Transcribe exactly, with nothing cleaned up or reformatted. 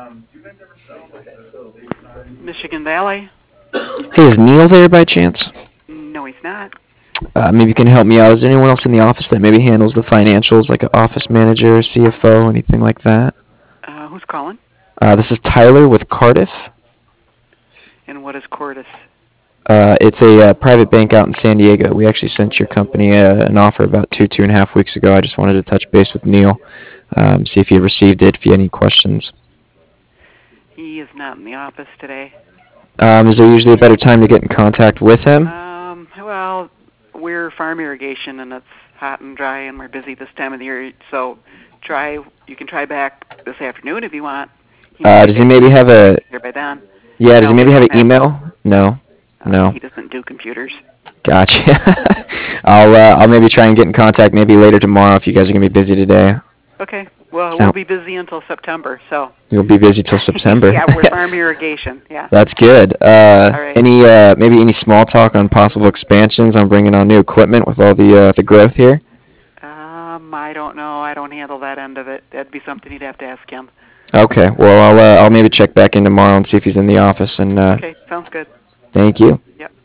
Michigan Valley? Hey, is Neil there by chance? No, he's not. Uh, maybe you can help me out. Is there anyone else in the office that maybe handles the financials, like an office manager, C F O, anything like that? Uh, who's calling? Uh, this is Tyler with Cardiff. And what is Cordis? Uh, it's a uh, private bank out in San Diego. We actually sent your company uh, an offer about two, two and a half weeks ago. I just wanted to touch base with Neil, um, see if he received it, if he had any questions. He is not in the office today. Um, is there usually a better time to get in contact with him? Um, well, we're farm irrigation, and it's hot and dry, and we're busy this time of the year. So, try. You can try back this afternoon if you want. He might Uh, be does he back maybe have a here by then. yeah? Does he No, we maybe have don't an have. email? No, Uh, no. he doesn't do computers. Gotcha. I'll uh, I'll maybe try and get in contact maybe later tomorrow if you guys are gonna be busy today. Okay. Well, we'll Sound be busy until September. So. you'll be busy till September. Yeah, we're farm irrigation. Yeah. That's good. Uh, All right. any uh, maybe any small talk on possible expansions on bringing on new equipment with all the uh, the growth here? Um, I don't know. I don't handle that end of it. That'd be something you'd have to ask him. Okay. Well, I'll uh, I'll maybe check back in tomorrow and see if he's in the office. And uh, Okay, sounds good. thank you. Yep.